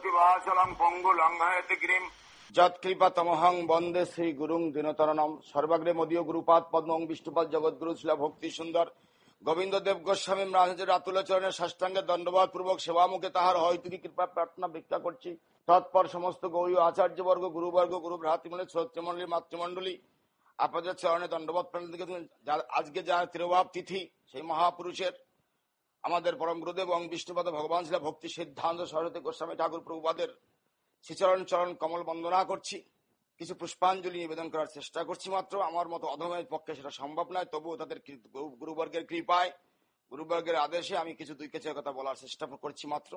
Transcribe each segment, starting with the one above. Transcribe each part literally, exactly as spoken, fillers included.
ভূতিভাচলং পঙ্গু লঙ্ঘয়তি গিরিম যৎকৃপাতমহং বন্দে শ্রী গুরুং দীনতরণম। সর্বাগ্রে মদীয় গুরুপাদ পদ্মং বিষ্ণুপাদ জগৎগুরু শিলা ভক্তি সুন্দর গোবিন্দ দেব গোস্বামী মহারাজের রাতুল চরণের সাষ্টাঙ্গে দণ্ডবাদ পূর্বক সেবামুখে তাহার হয়তুকি কৃপা প্রার্থনা ভিক্ষা করছি। তৎপর সমস্ত গৌরী আচার্যবর্গ, গুরুবর্গ, গুরু ভ্রাতৃমণ্ডলী, শ্রোতৃমণ্ডলী, মাতৃমণ্ডলী, আপনাদের চরণে দণ্ডবাদ প্রণাম। আজকে যার তিরোভাব তিথি, সেই মহাপুরুষের আমাদের পরম গুরুদেব এবং বিষ্ণুপাদ ভগবান শিলা ভক্তি সিদ্ধান্ত সরস্বতী গোস্বামী ঠাকুর প্রভুপাদের শ্রীচরণ চরণ কমল বন্দনা করছি। কিছু পুষ্পাঞ্জলি নিবেদন করার চেষ্টা করছি মাত্র। আমার মতো অধমের পক্ষে সেটা সম্ভব নয়, তবুও তাদের গুরুবর্গের কৃপায়, গুরুবর্গের আদেশে আমি কিছু দুই কেছের কথা বলার চেষ্টা করছি মাত্র।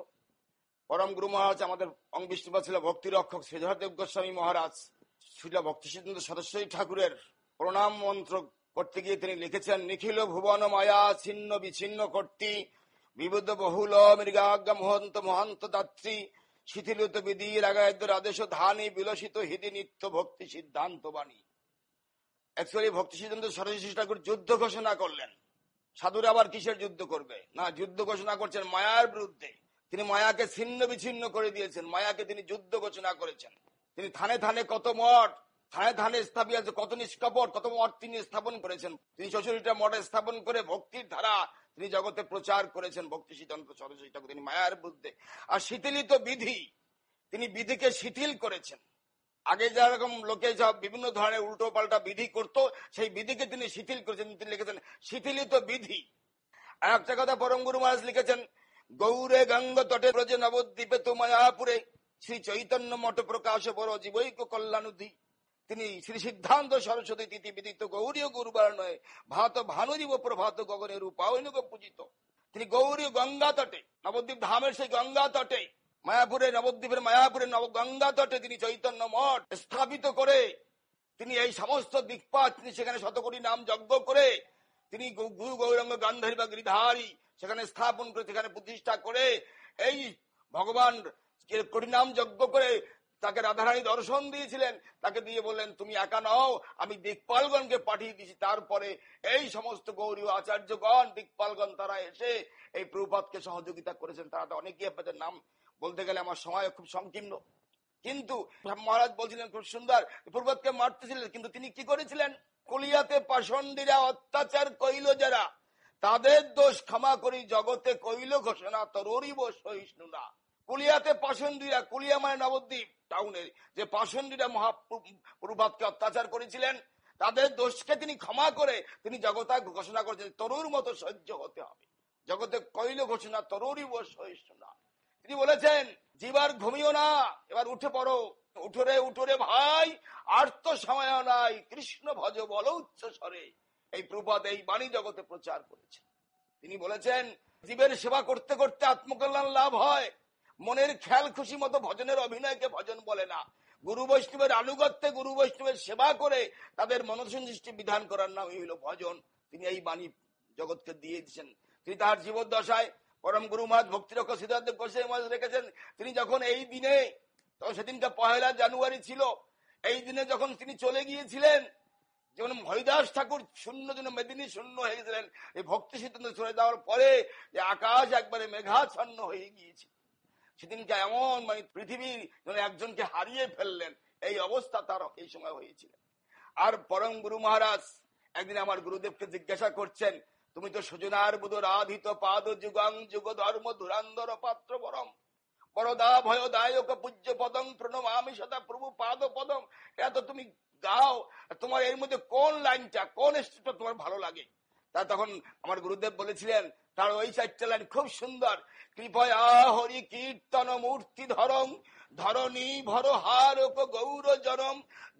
পরম গুরু মহারাজ আমাদের অং বিষ্ণুপাদ শিলা ভক্তি রক্ষক শ্রীধর দেব গোস্বামী মহারাজ শিলা ভক্তি সিদ্ধান্ত সরস্বতী ঠাকুরের প্রণাম মন্ত্র করতে গিয়ে তিনি লিখেছেন, নিখিল ভুবন মায়া ছিন্ন বিচ্ছিন্ন কর্তী বিবুদ্ধ বহুল মৃগাজ্ঞা মহন্ত মহান্ত দাত্রী শিথিলিত বিধি রাগায়দ্যর আদেশ ধানী বিলসিত হিদি নিত্য ভক্তি সিদ্ধান্ত বাণী। অ্যাকচুয়ালি ভক্তি সিদ্ধান্ত সরস্বতী ঠাকুর যুদ্ধ ঘোষণা করলেন। সাধুরা আবার কিসের যুদ্ধ করবে? না, যুদ্ধ ঘোষণা করছেন মায়ার বিরুদ্ধে। তিনি মায়াকে ছিন্ন বিচ্ছিন্ন করে দিয়েছেন, মায়াকে তিনি যুদ্ধ ঘোষণা করেছেন। তিনি থানে থানে কত মঠ, থানে থানে স্থাপিত কত নিষ্কপট, কত মঠ তিনি স্থাপন করেছেন। তিনি চৌষট্টিটা মঠ স্থাপন করে ভক্তির ধারা তিনি জগতে প্রচার করেছেন। ভক্তি সিদ্ধান্ত সরস্বতী ঠাকুর তিনি মায়ার বিরুদ্ধে। আর শিথিলিত বিধি, তিনি বিধিকে শিথিল করেছেন। আগে যেরকম লোকে সব বিভিন্ন ধরনের উল্টো পাল্টা বিধি করত, সেই বিধিকে তিনি শিথিল করেছেন। তিনি লিখেছেন শিথিলিত বিধি। আর একটা কথা পরম গুরু মহারাজ লিখেছেন, গৌরে গঙ্গ তটে ব্রজে নবদ্বীপে তো মায়াপুরে শ্রী চৈতন্য মঠ প্রকাশ বড় জীবৈক কল্যাণুধি। তিনি শ্রী সিদ্ধান্ত সরস্বতী তিথি বিদিত গৌরীয় গুরুবার নয় ভাত ভানুরিব প্রভাত গগনের রূপায়নগ পূজিত। তিনি গৌরী গঙ্গা তটে, নবদ্বীপ ধামের সেই গঙ্গা তটে, মায়াপুরে নবদ্বীপের মায়াপুরে নব গঙ্গা তটে তিনি চৈতন্য মঠ স্থাপিত করে তিনি এই সমস্ত দিকপাত তিনি সেখানে শতকোটি নাম যজ্ঞ করে তিনি গুরু গৌরাঙ্গ গান্ধারী বা গিরিধারী সেখানে স্থাপন করে সেখানে প্রতিষ্ঠা করে এই ভগবান কোটি নাম যজ্ঞ করে তাকে রাধারানী দর্শন দিয়েছিলেন। তাকে দিয়ে বললেন, তুমি একা নও, আমি দিকপালগণকে পাঠিয়ে দিয়েছি। তারপরে এই সমস্ত গৌরী আচার্যগণ দিকপালগণ তারা এসে এই প্রভুপাদকে সহযোগিতা করেছেন। তারা অনেকেই আপনাদের নাম বলতে গেলে আমার সময় খুব সংকীর্ণ, কিন্তু মহারাজ বলছিলেন খুব সুন্দর, প্রভুপাদকে মারতেছিলেন, কিন্তু তিনি কি করেছিলেন? কলিয়াতে পাষণ্ডীরা অত্যাচার কইল যারা, তাদের দোষ ক্ষমা করি জগতে কইল ঘোষণা তরুরিব সহিষ্ণু না। কুলিয়াতে পাষণ্ডীরা, কুলিয়া মানে নবদ্বীপ টাউনের যে পাষণ্ডীরা মহাপ্রভুপাদকে অত্যাচার করেছিলেন, তাদের দোষকে তিনি ক্ষমা করে তিনি জগতা ঘোষণা করেছেন তরুর মতো সহ্য হতে হবে। জগতে কইল ঘোষণা তরুরিব সহিষ্ণু না। তিনি বলেছেন, জীবার ঘুমিও না, এবার উঠে পড়ো, উঠোরে উঠোরে ভাই, আর তো সময় নাই, কৃষ্ণ ভজ বল উচ্চ স্বরে। এই প্রভুপাদ এই বাণী জগতে প্রচার করেছেন। তিনি বলেছেন, জীবের সেবা করতে করতে আত্মকল্যাণ লাভ হয়। মনের খেয়াল খুশি মতো ভজনের অভিনয়কে ভজন বলে না। গুরু বৈষ্ণবের আনুগত্যে গুরু বৈষ্ণবের সেবা করে তাদের মনসন্তুষ্টি বিধান করার নামই হইল ভজন। তিনি এই বাণী জগৎকে দিয়ে দিচ্ছেন। তিনি তাহার জীবদ্দশায় পরম গুরু মহারাজ ভক্তিরক্ষ সিদ্ধার্থ গোস্বামী মহারাজ রেখেছেন। তিনি যখন এই দিনে, তখন সেদিনটা পহেলা জানুয়ারি ছিল, এই দিনে যখন তিনি চলে গিয়েছিলেন, যেমন হরিদাস ঠাকুর শূন্য দিন মেদিনী শূন্য হয়ে গেছিলেন, এই ভক্তি সিদ্ধান্ত চলে যাওয়ার পরে যে আকাশ একবারে মেঘাচ্ছন্ন হয়ে গিয়েছে। সেদিনকে এমন মানে পৃথিবীর একজনকে হারিয়ে ফেললেন, এই অবস্থা তার এই সময় হয়েছিল। আর পরম গুরু মহারাজ একদিন আমার গুরুদেবকে জিজ্ঞাসা করছেন, তুমি তো সুজনার বুধ রাধিত পাদ যুগাং যুগ ধর্ম ধুরান্দর পাত্র বরম বরদা ভয় দায়ক পূজ্য পদং প্রণমামি সদা প্রভু পাদ পদম। এত তুমি গাও, তোমার এর মধ্যে কোন লাইনটা, কোন স্টেপটা তোমার ভালো লাগে? তা তখন আমার গুরুদেব বলেছিলেন, তার ওই চারটা লাইন খুব সুন্দর। কৃপয়া হরি কীর্তন মূর্তি ধরং ধরণী ভর হারক গৌর জনম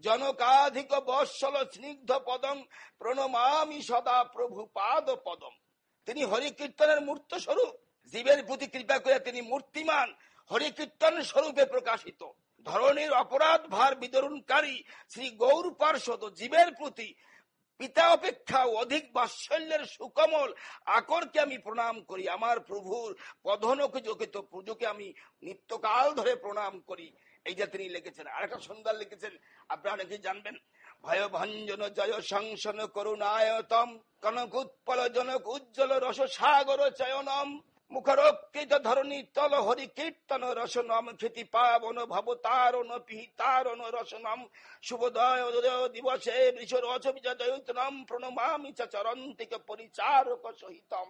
জনকাধিক বৎসল স্নিগ্ধ পদম প্রণমামি সদা প্রভু পাদ পদম। তিনি হরি কীর্তনের মূর্ত স্বরূপ, জীবের প্রতি কৃপা করে তিনি মূর্তিমান হরি কীর্তন স্বরূপে প্রকাশিত। ধরণীর অপরাধ ভার বিতরণকারী শ্রী গৌর পার্ষদ জীবের প্রতি পিতা অপেক্ষা অধিক বাৎসল্যের সুকমল আকরকে আমি প্রণাম করি। আমার প্রভুর পদনখচিত পুজোকে আমি নিত্যকাল ধরে প্রণাম করি। এই যে তিনি লিখেছেন। আর একটা সুন্দর লিখেছেন, আপনারা অনেকে জানবেন, ভয় ভঞ্জন জয় সংসন করুণায়তম কনক উৎপল জনক উজ্জ্বল রস সাগর চয়নম মুখরোক্ত ধরণী তল হরি কীর্তন রসনম খ্যাতি পাবন ভবতারণ পিহিতারণ রসনম শুভোদয় দিবসে বৃষ রস বিজয়তনম প্রণমামি চ চরন্তিক পরিচারক সহিতম।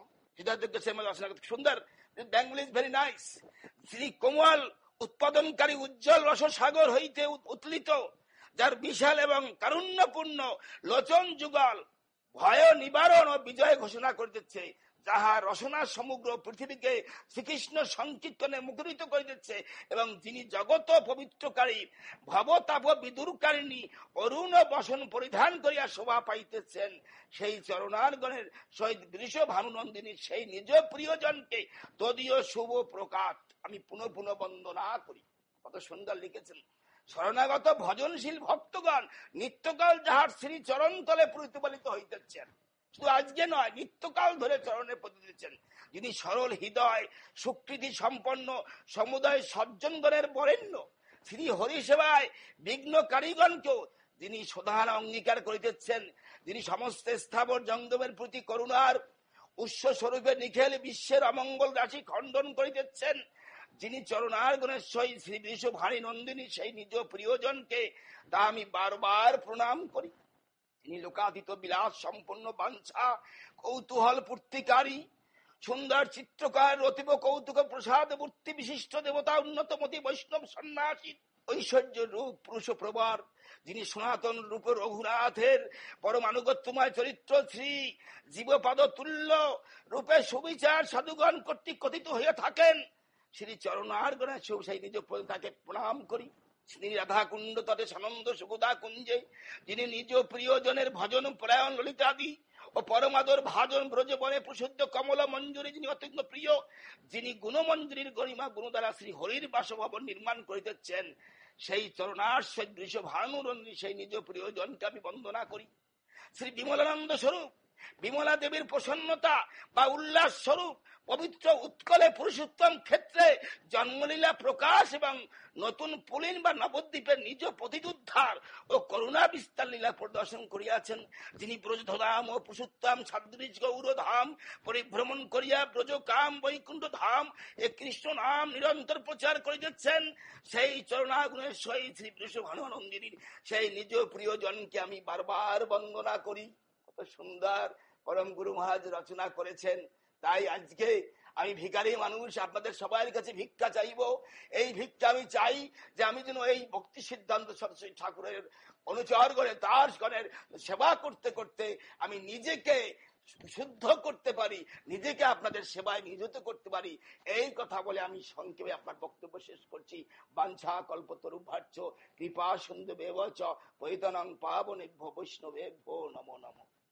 সুন্দর, Bengali is very nice. Shri কোমল উৎপাদনকারী উজ্জ্বল রসসাগর হইতে উৎলিত, যার বিশাল এবং কারুণ্যপূর্ণ লোচন যুগল ভয় নিবারণ ও বিজয় ঘোষণা করিতেছে, যাহা রসনা সমগ্র পৃথিবীকে শ্রীকৃষ্ণ সংকীর্তনে মুখরিত করিতেছে, এবং যিনি জগত পবিত্রকারী ভবতাপ বিদূরকারিণী অরুণ বসন পরিধান করিয়া শোভা পাইতেছেন, সেই চরণারগণের সহিত বৃষ ভানুনন্দিনী সেই নিজ প্রিয়জনকে তদীয় শুভ প্রকাশ আমি পুনঃ পুনঃ বন্দনা করি। কত সুন্দর লিখেছেন। শরণাগত ভজনশীল ভক্তগণ নিত্যকাল যাহার শ্রী চরণ তলে প্রতিপালিত হইতেছেন, শুধু আজকে নয়, নিত্যকাল ধরে চরণে পতি দিচ্ছেন, যিনি সরল হৃদয় সুকৃতি সম্পন্ন সমুদায় সজ্জনগণের বরেণ্য, শ্রী হরি সেবায় বিঘ্ন কারিগণকেও যিনি সদান অঙ্গীকার করিতেছেন, যিনি সমস্ত স্থাবর জঙ্গমের প্রতি করুণার উৎস স্বরূপে নিখেল বিশ্বের অমঙ্গল রাশি খণ্ডন করিতেছেন, যিনি চরণারগণের সহিত শ্রী বৃষ ভারী নন্দিনী সেই নিজ প্রিয়জনকে তা আমি বারবার প্রণাম করি। তিনি লোকাতীত বিলাস সম্পন্ন বাঞ্ছা কৌতূহল পূর্তিকারী সুন্দর চিত্রকার অতীব কৌতুক প্রসাদ মূর্তি বিশিষ্ট দেবতা উন্নতমতি বৈষ্ণব সন্ন্যাসী ঐশ্বর্য রূপ পুরুষ প্রবর, যিনি সনাতন রূপ রঘুনাথের পরমানুগত্যময় চরিত্র শ্রী জীবপদ তুল্য রূপে সুবিচার সাধুগণ কর্তৃক কথিত হয়ে থাকেন, শ্রী চরণারগণের সেই নিজ তাকে প্রণাম করি। শ্রী রাধা কুণ্ড তটে সানন্দ সুখদা কুঞ্জে যিনি নিজ প্রিয়জনের ভজন পরায়ণ ললিতাদি ও পরমাদর ভাজন ব্রজ বনে প্রসিদ্ধ কমল মঞ্জুরি যিনি অত্যন্ত প্রিয়, যিনি গুণমঞ্জুরির গরিমা গুণ দ্বারা শ্রী হরির বাসভবন নির্মাণ করিতেছেন, সেই চরণাশ্ব বৃষ ভানুরঞ্জী সেই নিজ প্রিয়জনকে আমি বন্দনা করি। শ্রী বিমলানন্দ স্বরূপ বিমলা দেবীর প্রসন্নতা বা উল্লাস স্বরূপ পবিত্র উৎকলে পুরুষোত্তম ক্ষেত্রে জন্মলীলা প্রকাশ এবং নতুন পুলিন বা নবদ্বীপের নিজ প্রতিদ্ধার ও করুণা বিস্তার লীলা প্রদর্শন করিয়াছেন, যিনি ব্রজধাম ও পুরুষোত্তম সাদৃশ গৌরধাম পরিভ্রমণ করিয়া ব্রজ কাম বৈকুণ্ঠ ধাম এ কৃষ্ণ নাম নিরন্তর প্রচার করিতেছেন, সেই চরণাগুণের সহিত শ্রী বৃষভানুনন্দিনীর সেই নিজ প্রিয়জনকে আমি বারবার বন্দনা করি। কত সুন্দর পরম গুরু মহারাজ রচনা করেছেন। তাই আজকে আমি ভিখারি মানুষ, আপনাদের সবার কাছে ভিক্ষা চাইব। এই ভিক্ষা আমি চাই যে আমি যেন এই ভক্তি সিদ্ধান্ত সরস্বতী ঠাকুরের অনুচর করে তার গণের সেবা করতে করতে আমি নিজেকে শুদ্ধ করতে পারি, নিজেকে আপনাদের সেবায় নিয়োজিত করতে পারি। এই কথা বলে আমি সংক্ষেপে আপনার বক্তব্য শেষ করছি। বাঞ্ছা কল্পতরুভ্যার্চ কৃপা সিন্ধুবেব চ পতিতানাং পাবনেভ্যো বৈষ্ণবেভ্যো নমো নমঃ।